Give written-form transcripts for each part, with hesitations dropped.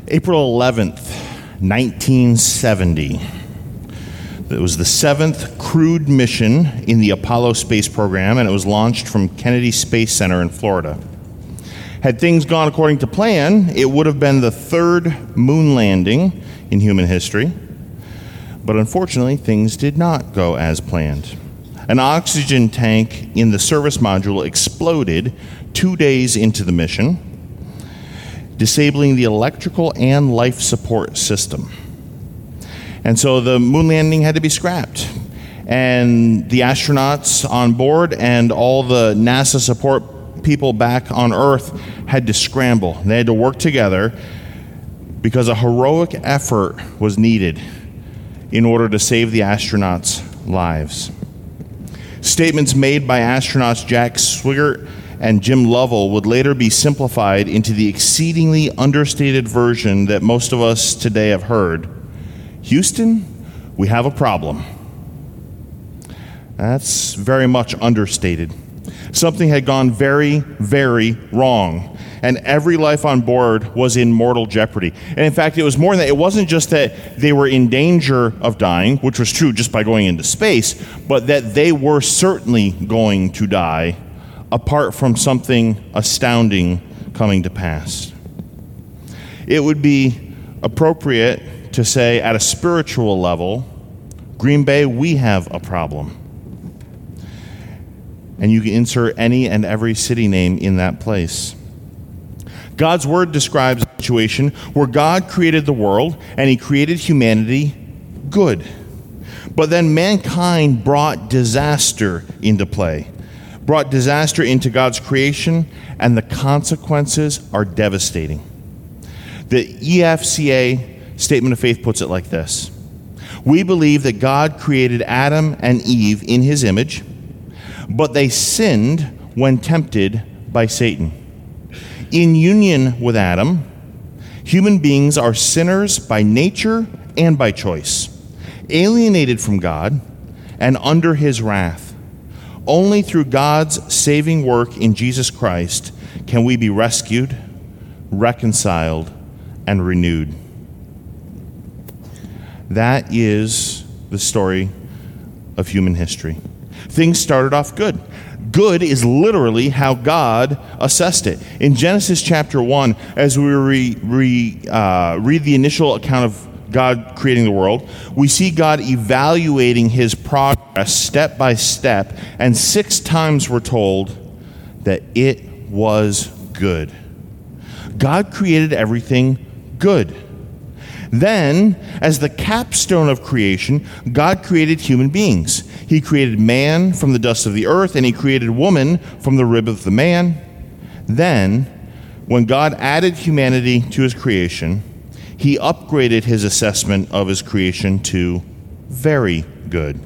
April 11th, 1970. It was the 7th crewed mission in the Apollo space program, and it was launched from Kennedy Space Center in Florida. Had things gone according to plan, it would have been the 3rd moon landing in human history. But unfortunately, things did not go as planned. An oxygen tank in the service module exploded 2 days into the mission, disabling the electrical and life support system. And so the moon landing had to be scrapped. And the astronauts on board and all the NASA support people back on Earth had to scramble. They had to work together because a heroic effort was needed in order to save the astronauts' lives. Statements made by astronauts Jack Swigert and Jim Lovell would later be simplified into the exceedingly understated version that most of us today have heard. Houston, we have a problem. That's very much understated. Something had gone very, very wrong, and every life on board was in mortal jeopardy. And in fact, it was more than that. It wasn't just that they were in danger of dying, which was true just by going into space, but that they were certainly going to die apart from something astounding coming to pass. It would be appropriate to say, at a spiritual level, Green Bay, we have a problem. And you can insert any and every city name in that place. God's word describes a situation where God created the world and he created humanity good. But then mankind brought disaster into play, brought disaster into God's creation, and the consequences are devastating. The EFCA Statement of Faith puts it like this: we believe that God created Adam and Eve in his image, but they sinned when tempted by Satan. In union with Adam, human beings are sinners by nature and by choice, alienated from God and under his wrath. Only through God's saving work in Jesus Christ can we be rescued, reconciled, and renewed. That is the story of human history. Things started off good. Good is literally how God assessed it. In Genesis chapter 1, as we read the initial account of God creating the world, we see God evaluating his progress step by step, and 6 times we're told that it was good. God created everything good. Then, as the capstone of creation, God created human beings. He created man from the dust of the earth, and he created woman from the rib of the man. Then, when God added humanity to his creation, he upgraded his assessment of his creation to very good.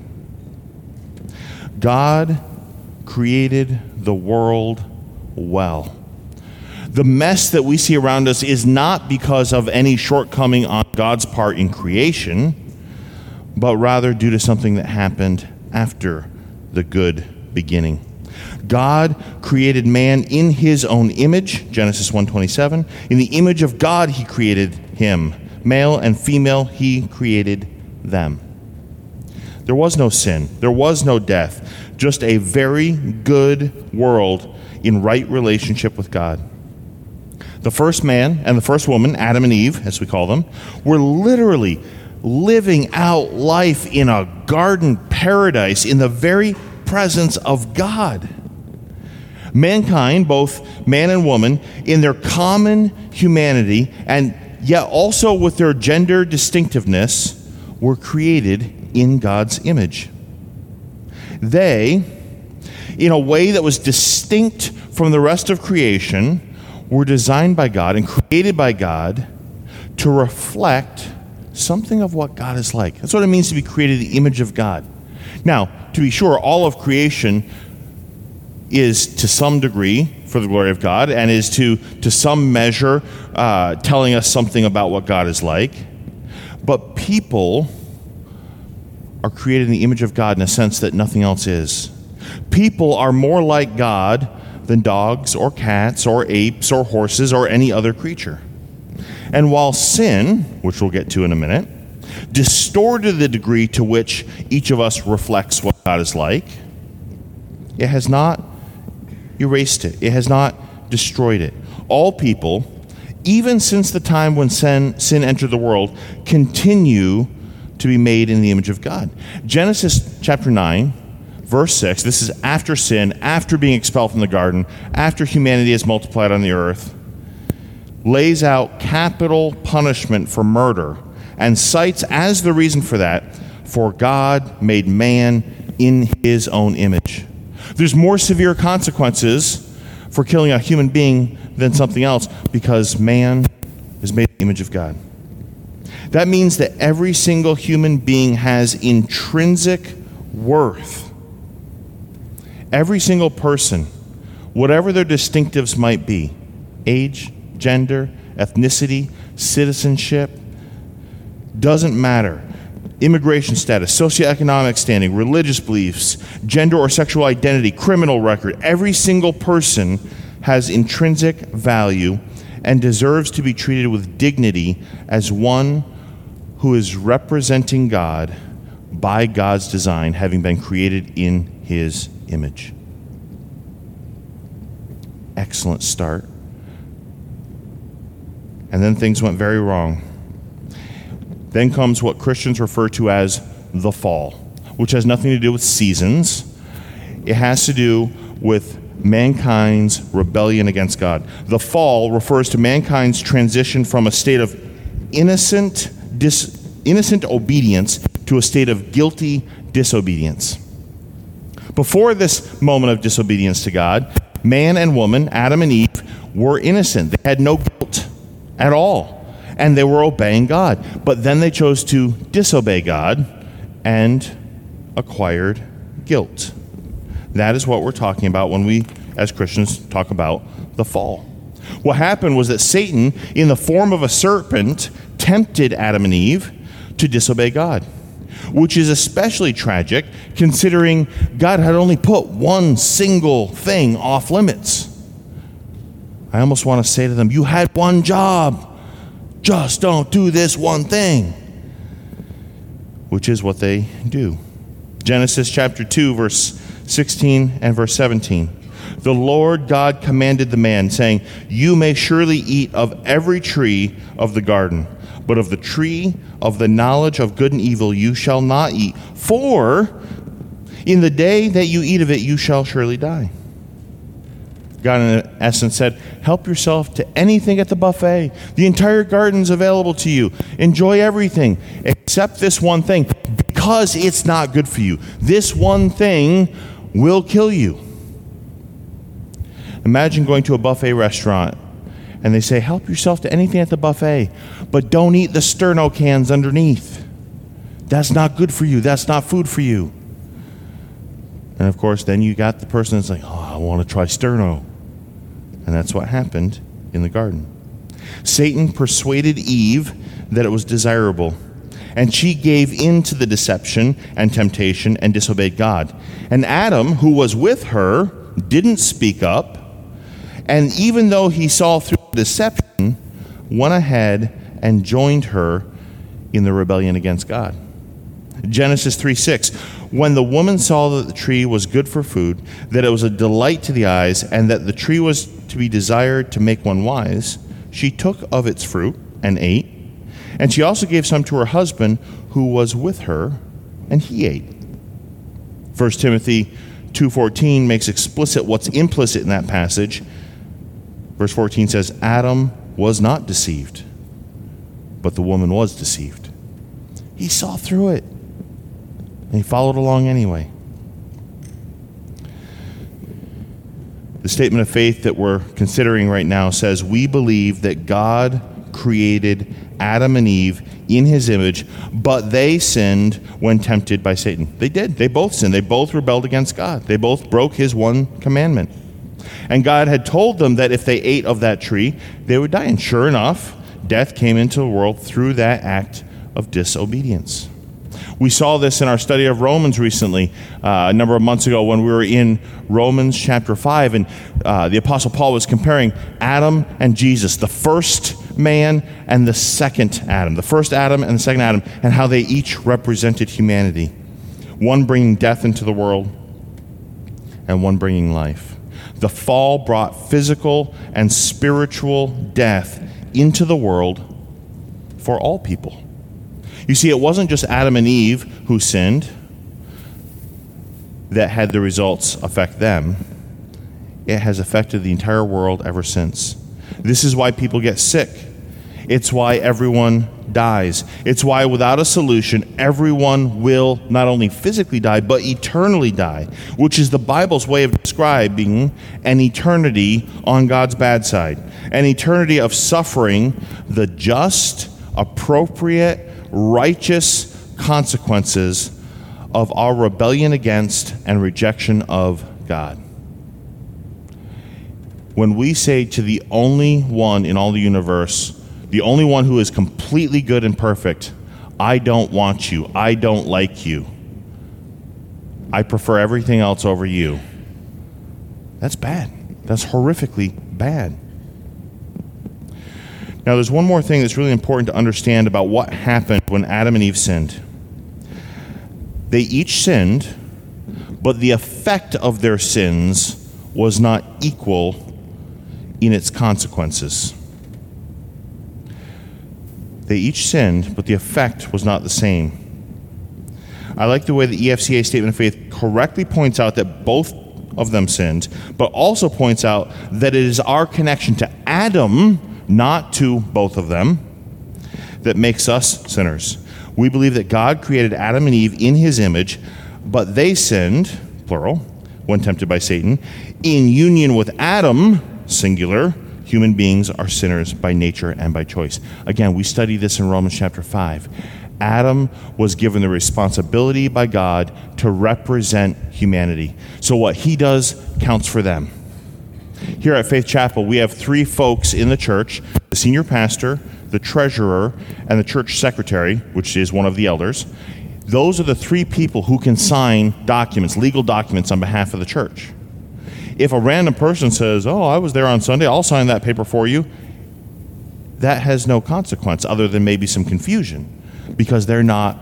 God created the world well. The mess that we see around us is not because of any shortcoming on God's part in creation, but rather due to something that happened after the good beginning. God created man in his own image, Genesis 1:27. In the image of God he created him. Male and female he created them. There was no sin. There was no death. Just a very good world in right relationship with God. The first man and the first woman, Adam and Eve, as we call them, were literally living out life in a garden paradise in the very presence of God. Mankind, both man and woman, in their common humanity and yet also with their gender distinctiveness, were created in God's image. They, in a way that was distinct from the rest of creation, were designed by God and created by God to reflect something of what God is like. That's what it means to be created in the image of God. Now, to be sure, all of creation is to some degree for the glory of God and is to some measure telling us something about what God is like. But people are created in the image of God in a sense that nothing else is. People are more like God than dogs or cats or apes or horses or any other creature. And while sin, which we'll get to in a minute, distorted the degree to which each of us reflects what God is like, it has not erased it. It has not destroyed it. All people, even since the time when sin entered the world, continue to be made in the image of God. Genesis chapter 9, verse 6, this is after sin, after being expelled from the garden, after humanity has multiplied on the earth, lays out capital punishment for murder and cites as the reason for that, for God made man in his own image. There's more severe consequences for killing a human being than something else because man is made in the image of God. That means that every single human being has intrinsic worth. Every single person, whatever their distinctives might be, age, gender, ethnicity, citizenship, doesn't matter. Immigration status, socioeconomic standing, religious beliefs, gender or sexual identity, criminal record, every single person has intrinsic value and deserves to be treated with dignity as one who is representing God by God's design, having been created in his image. Excellent start. And then things went very wrong. Then comes what Christians refer to as the fall, which has nothing to do with seasons. It has to do with mankind's rebellion against God. The fall refers to mankind's transition from a state of innocent obedience to a state of guilty disobedience. Before this moment of disobedience to God, man and woman, Adam and Eve, were innocent. They had no guilt at all. And they were obeying God. But then they chose to disobey God and acquired guilt. That is what we're talking about when we, as Christians, talk about the fall. What happened was that Satan, in the form of a serpent, tempted Adam and Eve to disobey God, which is especially tragic considering God had only put one single thing off limits. I almost want to say to them, you had one job. Just don't do this one thing, which is what they do. Genesis chapter 2, verse 16 and verse 17. The Lord God commanded the man, saying, you may surely eat of every tree of the garden, but of the tree of the knowledge of good and evil you shall not eat, for in the day that you eat of it you shall surely die. God, in essence, said, help yourself to anything at the buffet. The entire garden's available to you. Enjoy everything except this one thing, because it's not good for you. This one thing will kill you. Imagine going to a buffet restaurant, and they say, help yourself to anything at the buffet, but don't eat the sterno cans underneath. That's not good for you. That's not food for you. And of course, then you got the person that's like, I want to try sterno. And that's what happened in the garden. Satan persuaded Eve that it was desirable, and she gave in to the deception and temptation and disobeyed God. And Adam, who was with her, didn't speak up, and even though he saw through the deception, went ahead and joined her in the rebellion against God. Genesis 3:6, when the woman saw that the tree was good for food, that it was a delight to the eyes, and that the tree was to be desired to make one wise, she took of its fruit and ate. And she also gave some to her husband who was with her, and he ate. 1 Timothy 2:14 makes explicit what's implicit in that passage. Verse 14 says, Adam was not deceived, but the woman was deceived. He saw through it, and he followed along anyway. The statement of faith that we're considering right now says, we believe that God created Adam and Eve in his image, but they sinned when tempted by Satan. They did. They both sinned. They both rebelled against God. They both broke his one commandment. And God had told them that if they ate of that tree, they would die. And sure enough, death came into the world through that act of disobedience. We saw this in our study of Romans recently, a number of months ago when we were in Romans chapter 5, and the Apostle Paul was comparing Adam and Jesus, the first man and the second Adam, the first Adam and the second Adam, and how they each represented humanity. One bringing death into the world and one bringing life. The fall brought physical and spiritual death into the world for all people. You see, it wasn't just Adam and Eve who sinned that had the results affect them. It has affected the entire world ever since. This is why people get sick. It's why everyone dies. It's why without a solution, everyone will not only physically die, but eternally die, which is the Bible's way of describing an eternity on God's bad side, an eternity of suffering the just, appropriate, righteous consequences of our rebellion against and rejection of God. When we say to the only one in all the universe, the only one who is completely good and perfect, I don't want you, I don't like you, I prefer everything else over you, that's bad. That's horrifically bad. Now, there's one more thing that's really important to understand about what happened when Adam and Eve sinned. They each sinned, but the effect of their sins was not equal in its consequences. They each sinned, but the effect was not the same. I like the way the EFCA Statement of Faith correctly points out that both of them sinned, but also points out that it is our connection to Adam, not to both of them, that makes us sinners. We believe that God created Adam and Eve in his image, but they sinned, plural, when tempted by Satan. In union with Adam, singular, human beings are sinners by nature and by choice. Again, we study this in Romans chapter 5. Adam was given the responsibility by God to represent humanity. So what he does counts for them. Here at Faith Chapel, we have three folks in the church: the senior pastor, the treasurer, and the church secretary, which is one of the elders. Those are the three people who can sign documents, legal documents, on behalf of the church. If a random person says, oh, I was there on Sunday, I'll sign that paper for you, that has no consequence other than maybe some confusion, because they're not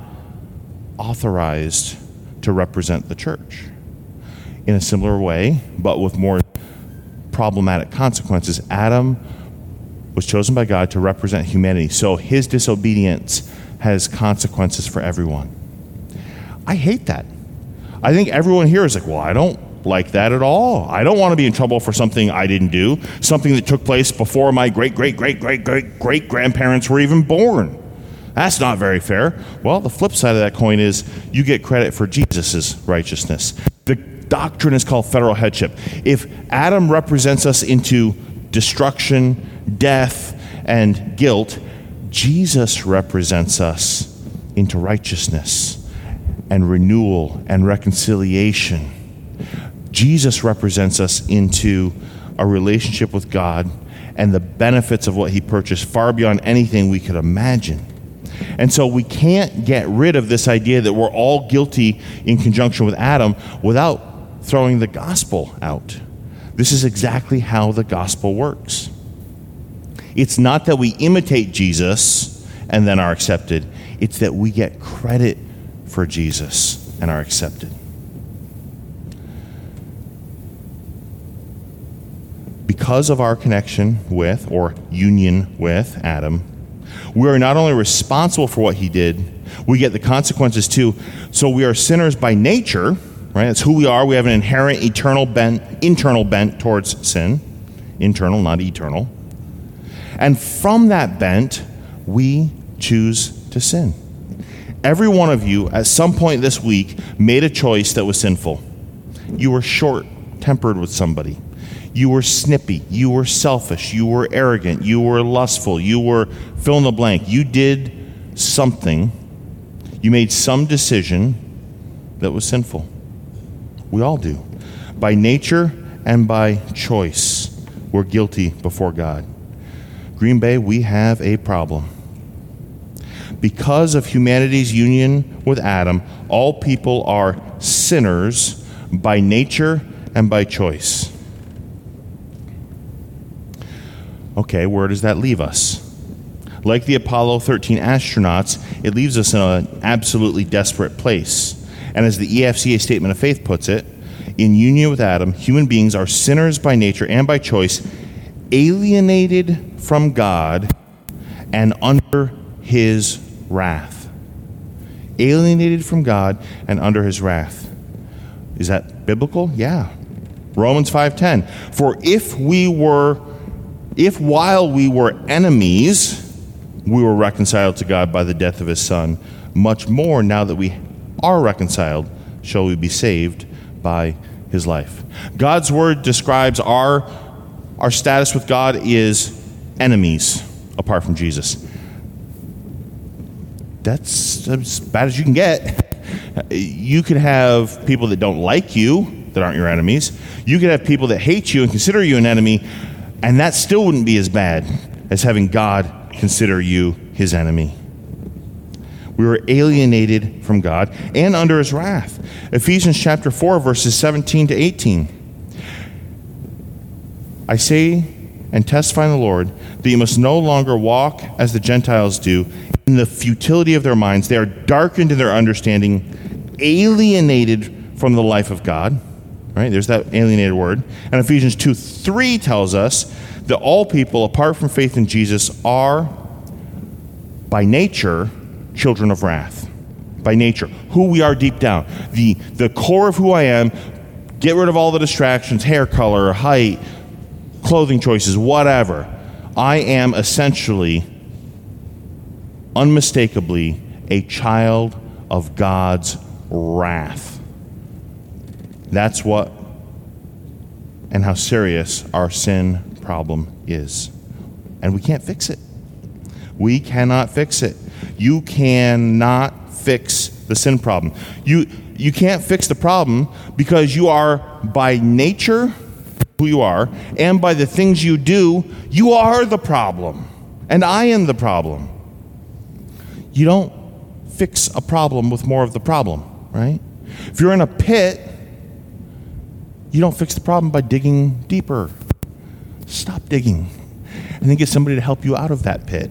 authorized to represent the church. In a similar way, but with more problematic consequences, Adam was chosen by God to represent humanity, so his disobedience has consequences for everyone. I hate that. I think everyone here is like, well, I don't like that at all. I don't want to be in trouble for something I didn't do, something that took place before my great-great-great-great-great-grandparents were even born. That's not very fair. Well, the flip side of that coin is you get credit for Jesus' righteousness. The doctrine is called federal headship. If Adam represents us into destruction, death, and guilt, Jesus represents us into righteousness and renewal and reconciliation. Jesus represents us into a relationship with God and the benefits of what he purchased far beyond anything we could imagine. And so we can't get rid of this idea that we're all guilty in conjunction with Adam without throwing the gospel out. This is exactly how the gospel works. It's not that we imitate Jesus and then are accepted. It's that we get credit for Jesus and are accepted. Because of our connection with, or union with, Adam, we are not only responsible for what he did, we get the consequences too. So we are sinners by nature, right? That's who we are. We have an inherent internal bent towards sin. Internal, not eternal. And from that bent, we choose to sin. Every one of you, at some point this week, made a choice that was sinful. You were short-tempered with somebody. You were snippy, you were selfish, you were arrogant, you were lustful, you were fill in the blank. You did something, you made some decision that was sinful. We all do. By nature and by choice, we're guilty before God. Green Bay, we have a problem. Because of humanity's union with Adam, all people are sinners by nature and by choice. Okay, where does that leave us? Like the Apollo 13 astronauts, it leaves us in an absolutely desperate place. And as the EFCA Statement of Faith puts it, in union with Adam, human beings are sinners by nature and by choice, alienated from God and under his wrath. Alienated from God and under his wrath. Is that biblical? Yeah. Romans 5:10. For if while we were enemies, we were reconciled to God by the death of his Son, much more now that we are reconciled, shall we be saved by his life. God's word describes our status with God is enemies apart from Jesus. That's as bad as you can get. You could have people that don't like you that aren't your enemies. You could have people that hate you and consider you an enemy, and that still wouldn't be as bad as having God consider you his enemy. We were alienated from God and under his wrath. Ephesians chapter 4, verses 17 to 18. I say and testify in the Lord that you must no longer walk as the Gentiles do in the futility of their minds. They are darkened in their understanding, alienated from the life of God. Right? There's that alienated word. And Ephesians 2:3 tells us that all people, apart from faith in Jesus, are by nature children of wrath. By nature. Who we are deep down. The core of who I am. Get rid of all the distractions, hair color, height, clothing choices, whatever. I am essentially, unmistakably, a child of God's wrath. That's what and how serious our sin problem is. And we can't fix it. We cannot fix it. You cannot fix the sin problem. You can't fix the problem because you are by nature who you are, and by the things you do, you are the problem. And I am the problem. You don't fix a problem with more of the problem, right? If you're in a pit, you don't fix the problem by digging deeper. Stop digging. And then get somebody to help you out of that pit.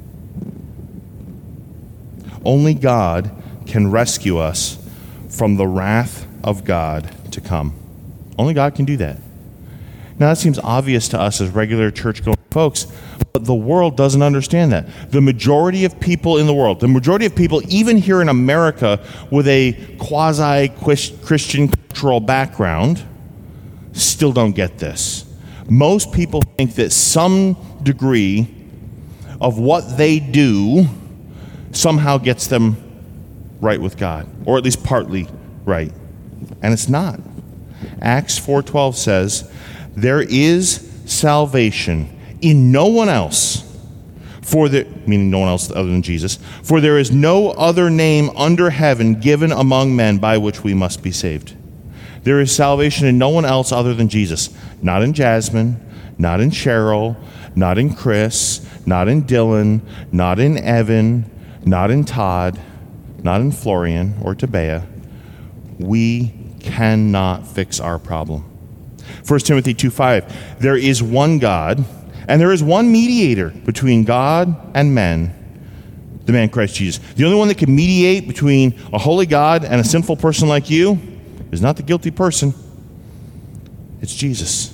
Only God can rescue us from the wrath of God to come. Only God can do that. Now, that seems obvious to us as regular church-going folks, but the world doesn't understand that. The majority of people in the world, the majority of people even here in America with a quasi-Christian cultural background, still don't get this. Most people think that some degree of what they do somehow gets them right with God, or at least partly right. And it's not. Acts 4:12 says, there is salvation in no one else, meaning no one else other than Jesus, for there is no other name under heaven given among men by which we must be saved. There is salvation in no one else other than Jesus. Not in Jasmine, not in Cheryl, not in Chris, not in Dylan, not in Evan, not in Todd, not in Florian or Tabea. We cannot fix our problem. 1 Timothy 2:5, there is one God, and there is one mediator between God and men, the man Christ Jesus. The only one that can mediate between a holy God and a sinful person like you is not the guilty person. It's Jesus.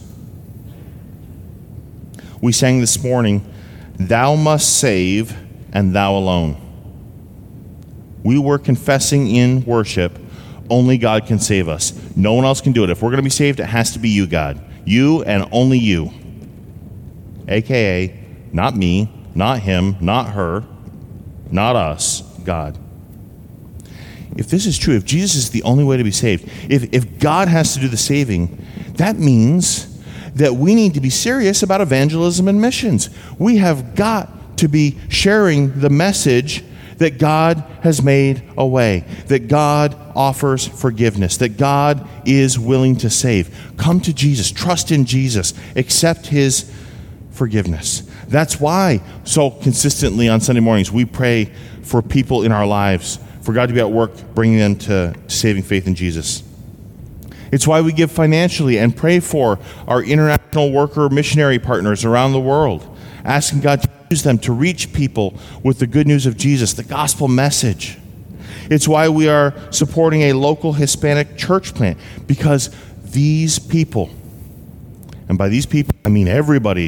We sang this morning, thou must save and thou alone. We were confessing in worship, only God can save us. No one else can do it. If we're going to be saved, it has to be you, God. You and only you. AKA, not me, not him, not her, not us, God. If this is true, if Jesus is the only way to be saved, if God has to do the saving, that means that we need to be serious about evangelism and missions. We have got to be sharing the message that God has made a way, that God offers forgiveness, that God is willing to save. Come to Jesus, trust in Jesus, accept his forgiveness. That's why so consistently on Sunday mornings we pray for people in our lives, for God to be at work bringing them to saving faith in Jesus. It's why we give financially and pray for our international worker missionary partners around the world, asking God to use them to reach people with the good news of Jesus, the gospel message. It's why we are supporting a local Hispanic church plant, because these people, and by these people, I mean everybody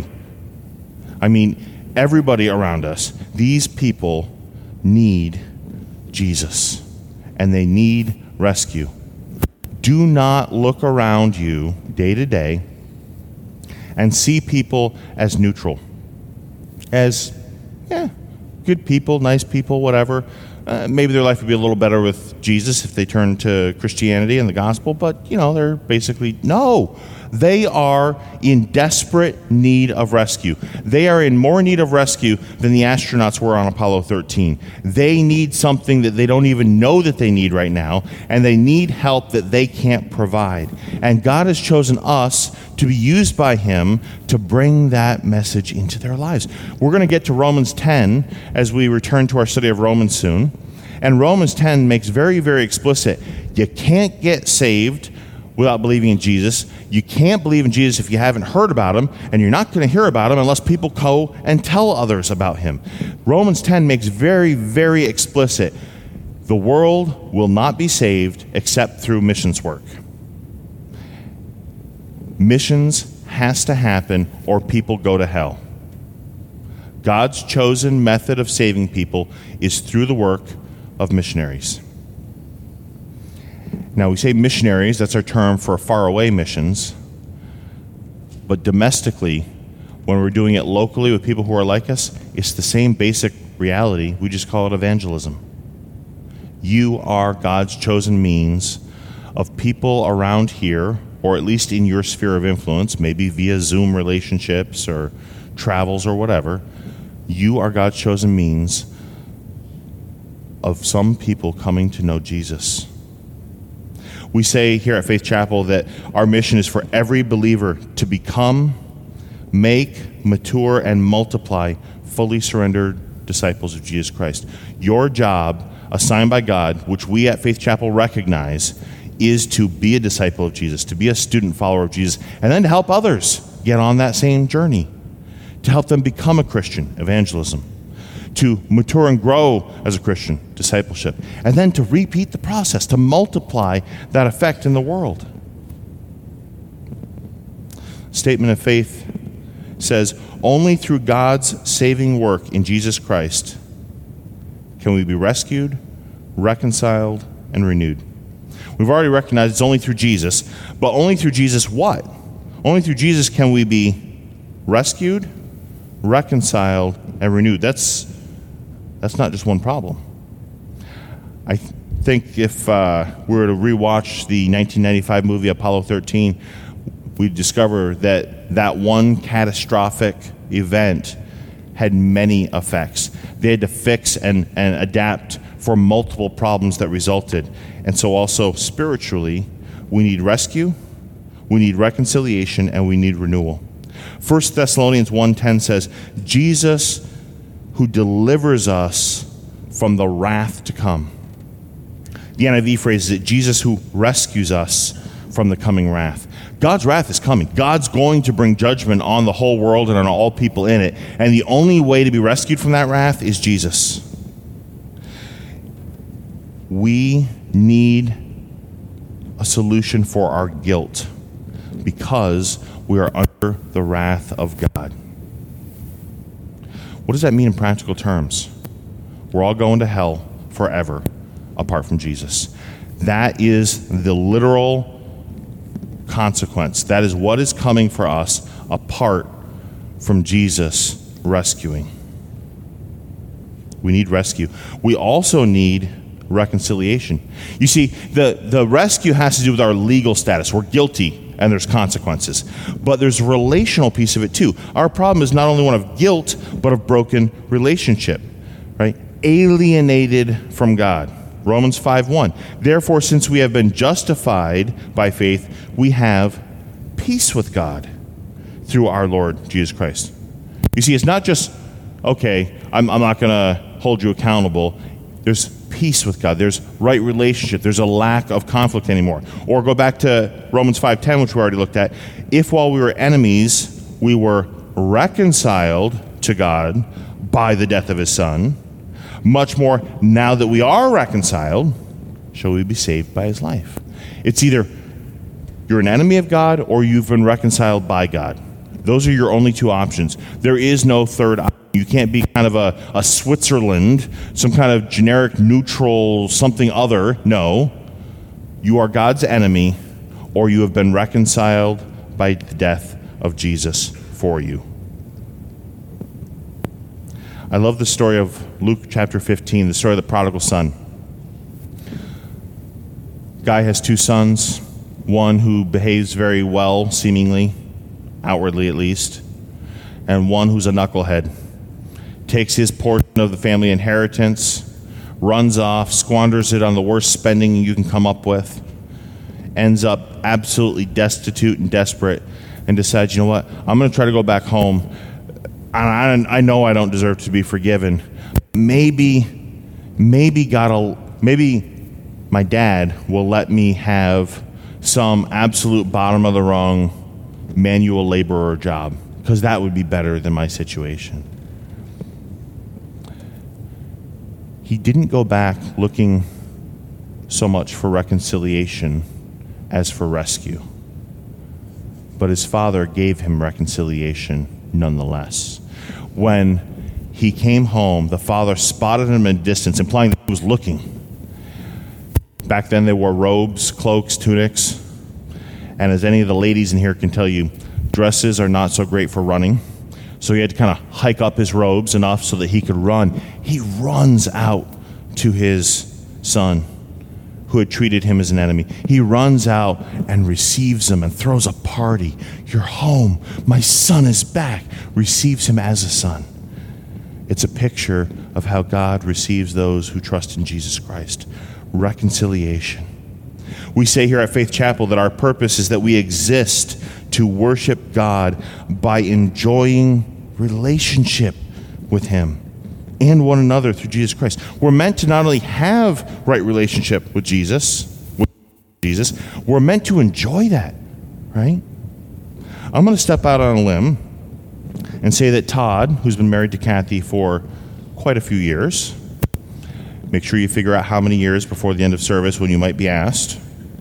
around us, these people need Jesus, and they need rescue. Do not look around you day to day and see people as neutral, as, good people, nice people, whatever. Maybe their life would be a little better with Jesus if they turned to Christianity and the gospel, but, they're basically, no. They are in desperate need of rescue. They are in more need of rescue than the astronauts were on Apollo 13. They need something that they don't even know that they need right now, and they need help that they can't provide. And God has chosen us to be used by Him to bring that message into their lives. We're going to get to Romans 10 as we return to our study of Romans soon. And Romans 10 makes very, very explicit, you can't get saved without believing in Jesus. You can't believe in Jesus if you haven't heard about Him, and you're not going to hear about Him unless people go and tell others about Him. Romans 10 makes very, very explicit, the world will not be saved except through missions work. Missions has to happen or people go to hell. God's chosen method of saving people is through the work of missionaries. Now, we say missionaries, that's our term for faraway missions. But domestically, when we're doing it locally with people who are like us, it's the same basic reality. We just call it evangelism. You are God's chosen means of people around here, or at least in your sphere of influence, maybe via Zoom relationships or travels or whatever. You are God's chosen means of some people coming to know Jesus. We say here at Faith Chapel that our mission is for every believer to become, make, mature, and multiply fully surrendered disciples of Jesus Christ. Your job, assigned by God, which we at Faith Chapel recognize, is to be a disciple of Jesus, to be a student follower of Jesus, and then to help others get on that same journey, to help them become a Christian, evangelism, to mature and grow as a Christian, discipleship, and then to repeat the process, to multiply that effect in the world. Statement of Faith says, only through God's saving work in Jesus Christ can we be rescued, reconciled, and renewed. We've already recognized it's only through Jesus, but only through Jesus what? Only through Jesus can we be rescued, reconciled, and renewed. That's not just one problem. I think if we were to rewatch the 1995 movie Apollo 13, we'd discover that one catastrophic event had many effects. They had to fix and adapt for multiple problems that resulted. And so also spiritually, we need rescue, we need reconciliation, and we need renewal. 1 Thessalonians 1:10 says, Jesus who delivers us from the wrath to come. The NIV phrases it, Jesus who rescues us from the coming wrath. God's wrath is coming. God's going to bring judgment on the whole world and on all people in it. And the only way to be rescued from that wrath is Jesus. We need a solution for our guilt because we are under the wrath of God. What does that mean in practical terms? We're all going to hell forever apart from Jesus. That is the literal consequence. That is what is coming for us apart from Jesus rescuing. We need rescue. We also need reconciliation. You see, the rescue has to do with our legal status. We're guilty and there's consequences. But there's a relational piece of it too. Our problem is not only one of guilt, but of broken relationship, right? Alienated from God. Romans 5:1. Therefore, since we have been justified by faith, we have peace with God through our Lord Jesus Christ. You see, it's not just, okay, I'm not going to hold you accountable. There's peace with God. There's right relationship. There's a lack of conflict anymore. Or go back to Romans 5:10, which we already looked at. If while we were enemies, we were reconciled to God by the death of his Son. Much more, now that we are reconciled, shall we be saved by his life. It's either you're an enemy of God or you've been reconciled by God. Those are your only two options. There is no third option. You can't be kind of a Switzerland, some kind of generic neutral something other. No. You are God's enemy, or you have been reconciled by the death of Jesus for you. I love the story of Luke chapter 15, the story of the prodigal son. Guy has two sons, one who behaves very well, seemingly, outwardly at least, and one who's a knucklehead. Takes his portion of the family inheritance, runs off, squanders it on the worst spending you can come up with, ends up absolutely destitute and desperate, and decides, you know what, I'm going to try to go back home. I know I don't deserve to be forgiven. Maybe my dad will let me have some absolute bottom of the rung manual laborer job, because that would be better than my situation. He didn't go back looking so much for reconciliation as for rescue. But his father gave him reconciliation nonetheless. When he came home, the father spotted him in a distance, implying that he was looking. Back then they wore robes, cloaks, tunics. And as any of the ladies in here can tell you, dresses are not so great for running. So he had to kind of hike up his robes enough so that he could run. He runs out to his son, who had treated him as an enemy. He runs out and receives him and throws a party. You're home. My son is back. Receives him as a son. It's a picture of how God receives those who trust in Jesus Christ. Reconciliation. We say here at Faith Chapel that our purpose is that we exist to worship God by enjoying relationship with him and one another through Jesus Christ. We're meant to not only have right relationship with Jesus, we're meant to enjoy that, right? I'm going to step out on a limb and say that Todd, who's been married to Kathy for quite a few years, make sure you figure out how many years before the end of service when you might be asked,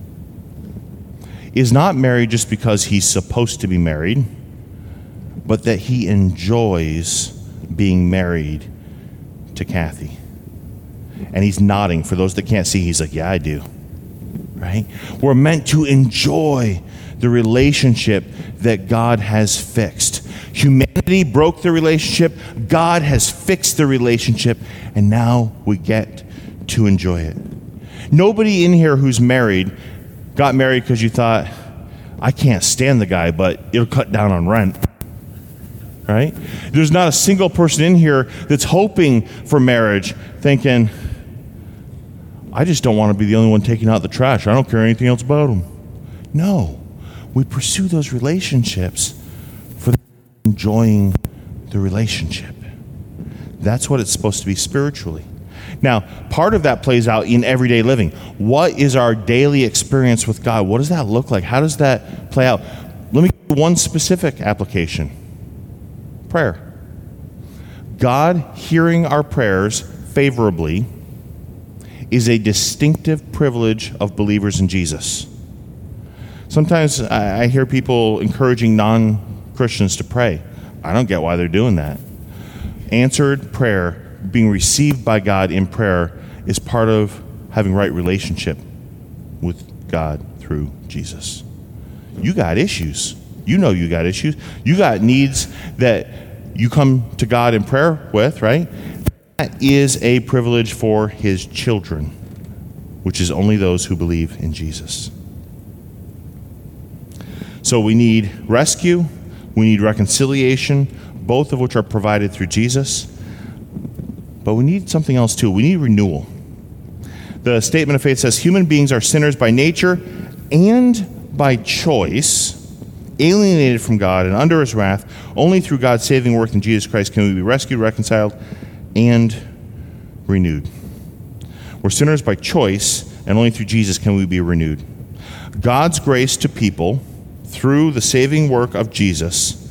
is not married just because he's supposed to be married, but that he enjoys being married to Kathy. And he's nodding. For those that can't see, he's like, yeah, I do. Right? We're meant to enjoy the relationship that God has fixed. Humanity broke the relationship. God has fixed the relationship, and now we get to enjoy it. Nobody in here who's married got married because you thought, I can't stand the guy, but it'll cut down on rent. Right? There's not a single person in here that's hoping for marriage, thinking, I just don't want to be the only one taking out the trash. I don't care anything else about him. No. We pursue those relationships for enjoying the relationship. That's what it's supposed to be spiritually. Now, part of that plays out in everyday living. What is our daily experience with God? What does that look like? How does that play out? Let me give you one specific application. Prayer. God hearing our prayers favorably is a distinctive privilege of believers in Jesus. Sometimes I hear people encouraging non-Christians to pray. I don't get why they're doing that. Answered prayer, being received by God in prayer, is part of having right relationship with God through Jesus. You got issues. You know you got issues. You got needs that you come to God in prayer with, right? That is a privilege for his children, which is only those who believe in Jesus. So we need rescue, we need reconciliation, both of which are provided through Jesus. But we need something else too. We need renewal. The statement of faith says, human beings are sinners by nature and by choice, alienated from God and under his wrath. Only through God's saving work in Jesus Christ can we be rescued, reconciled, and renewed. We're sinners by choice, and only through Jesus can we be renewed. God's grace to people through the saving work of Jesus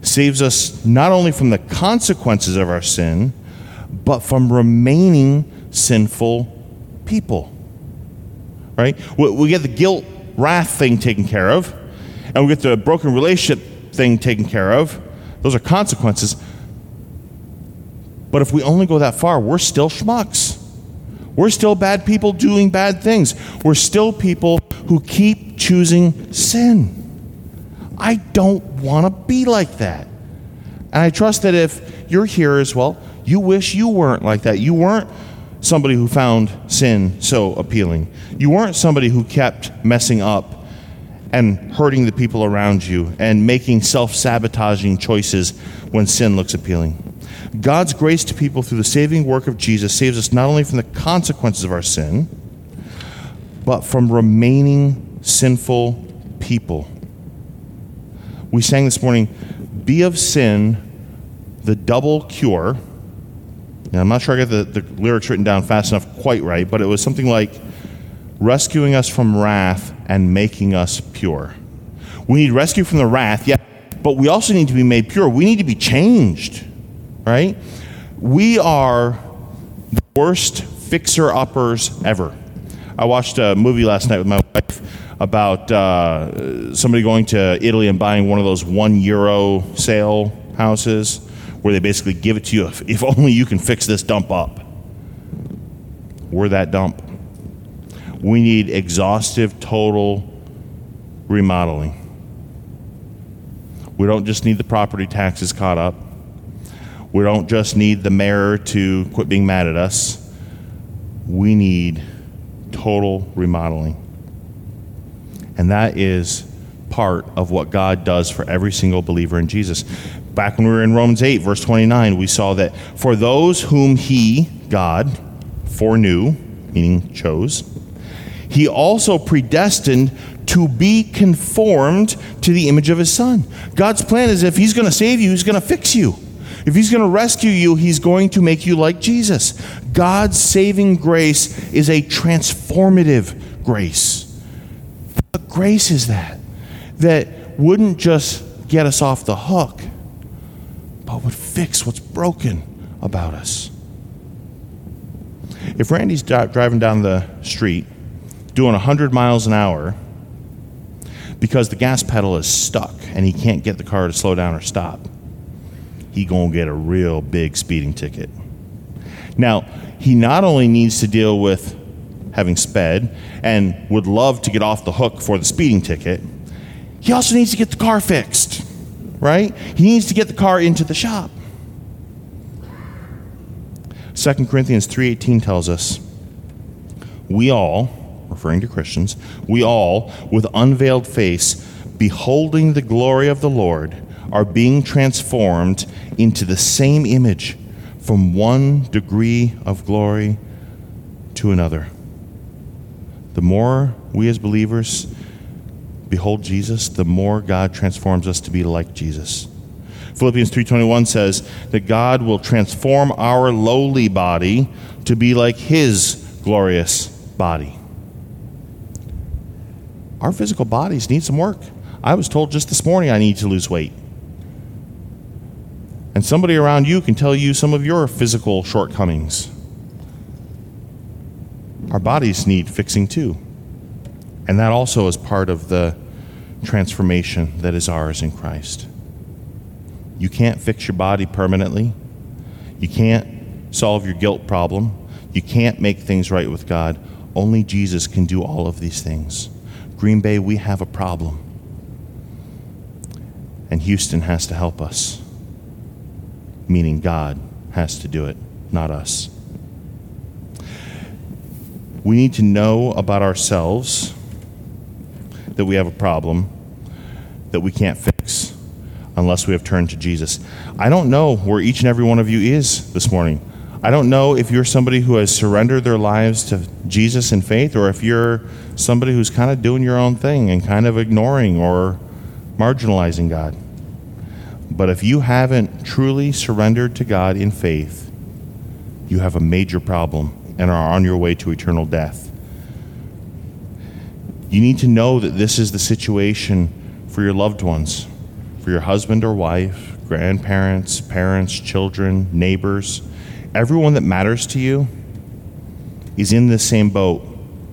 saves us not only from the consequences of our sin, but from remaining sinful people. Right? We get the guilt, wrath thing taken care of, and we get the broken relationship thing taken care of. Those are consequences. But if we only go that far, we're still schmucks. We're still bad people doing bad things. We're still people who keep choosing sin. I don't want to be like that. And I trust that if you're here as well, you wish you weren't like that. You weren't somebody who found sin so appealing. You weren't somebody who kept messing up and hurting the people around you and making self-sabotaging choices when sin looks appealing. God's grace to people through the saving work of Jesus saves us not only from the consequences of our sin, but from remaining sinful people. We sang this morning, "Be of sin, the double cure." Now, I'm not sure I got the lyrics written down fast enough quite right, but it was something like, rescuing us from wrath and making us pure. We need rescue from the wrath, yeah, but we also need to be made pure. We need to be changed, right? We are the worst fixer-uppers ever. I watched a movie last night with my wife about somebody going to Italy and buying one of those €1 sale houses where they basically give it to you if only you can fix this dump up. We're that dump. We need exhaustive, total remodeling. We don't just need the property taxes caught up. We don't just need the mayor to quit being mad at us. We need total remodeling. And that is part of what God does for every single believer in Jesus. Back when we were in Romans 8, verse 29, we saw that for those whom he, God, foreknew, meaning chose, he also predestined to be conformed to the image of his Son. God's plan is if he's going to save you, he's going to fix you. If he's going to rescue you, he's going to make you like Jesus. God's saving grace is a transformative grace. What grace is that? That wouldn't just get us off the hook, but would fix what's broken about us. If Randy's driving down the street doing 100 miles an hour because the gas pedal is stuck and he can't get the car to slow down or stop, he gonna get a real big speeding ticket. Now, he not only needs to deal with having sped and would love to get off the hook for the speeding ticket, he also needs to get the car fixed, right? He needs to get the car into the shop. 2 Corinthians 3:18 tells us, we all, referring to Christians, we all, with unveiled face, beholding the glory of the Lord, are being transformed into the same image from one degree of glory to another. The more we as believers behold Jesus, the more God transforms us to be like Jesus. Philippians 3:21 says that God will transform our lowly body to be like his glorious body. Our physical bodies need some work. I was told just this morning I need to lose weight. And somebody around you can tell you some of your physical shortcomings. Our bodies need fixing too. And that also is part of the transformation that is ours in Christ. You can't fix your body permanently. You can't solve your guilt problem. You can't make things right with God. Only Jesus can do all of these things. Green Bay, we have a problem. And Houston has to help us. Meaning God has to do it, not us. We need to know about ourselves that we have a problem that we can't fix unless we have turned to Jesus. I don't know where each and every one of you is this morning. I don't know if you're somebody who has surrendered their lives to Jesus in faith, or if you're somebody who's kind of doing your own thing and kind of ignoring or marginalizing God. But if you haven't truly surrendered to God in faith, you have a major problem and are on your way to eternal death. You need to know that this is the situation for your loved ones. for your husband or wife, grandparents, parents, children, neighbors. Everyone that matters to you is in this same boat,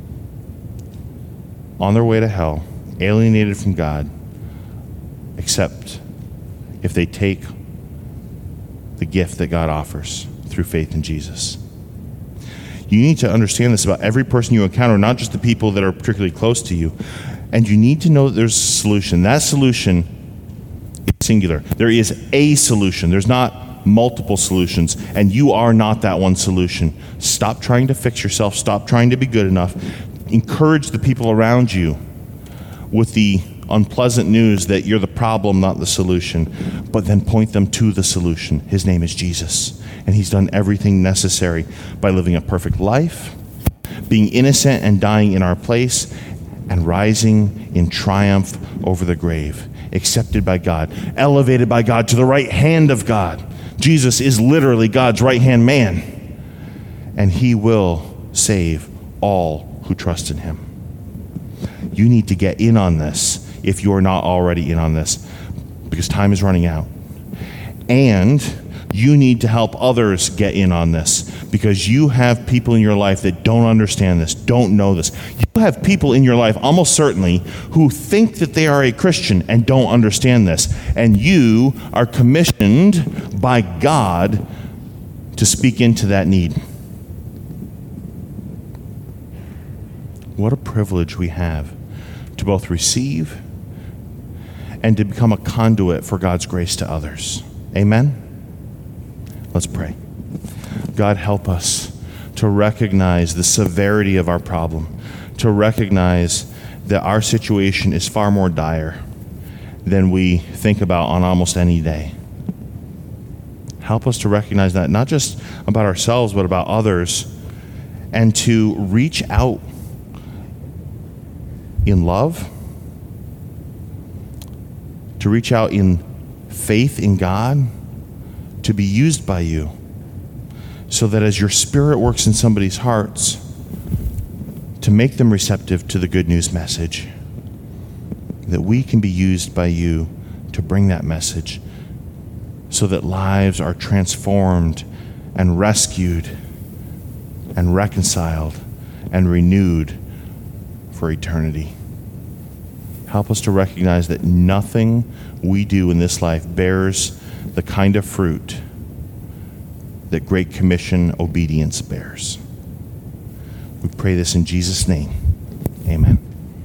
on their way to hell, alienated from God, except if they take the gift that God offers through faith in Jesus. You need to understand this about every person you encounter, not just the people that are particularly close to you. And you need to know that there's a solution. That solution is singular. There is a solution. There's not multiple solutions, and you are not that one solution. Stop trying to fix yourself. Stop trying to be good enough. Encourage the people around you with the unpleasant news that you're the problem, not the solution, but then point them to the solution. His name is Jesus, and he's done everything necessary by living a perfect life, being innocent and dying in our place, and rising in triumph over the grave, accepted by God, elevated by God to the right hand of God. Jesus is literally God's right-hand man, and he will save all who trust in him. You need to get in on this if you're not already in on this, because time is running out. And you need to help others get in on this, because you have people in your life that don't understand this, don't know this. You have people in your life, almost certainly, who think that they are a Christian and don't understand this. And you are commissioned by God to speak into that need. What a privilege we have to both receive and to become a conduit for God's grace to others. Amen? Let's pray. God, help us to recognize the severity of our problem, to recognize that our situation is far more dire than we think about on almost any day. Help us to recognize that, not just about ourselves, but about others, and to reach out in love, to reach out in faith in God, to be used by you, so that as your Spirit works in somebody's hearts, to make them receptive to the good news message, that we can be used by you to bring that message, so that lives are transformed and rescued and reconciled and renewed for eternity. Help us to recognize that nothing we do in this life bears the kind of fruit that Great Commission obedience bears. We pray this in Jesus' name. Amen.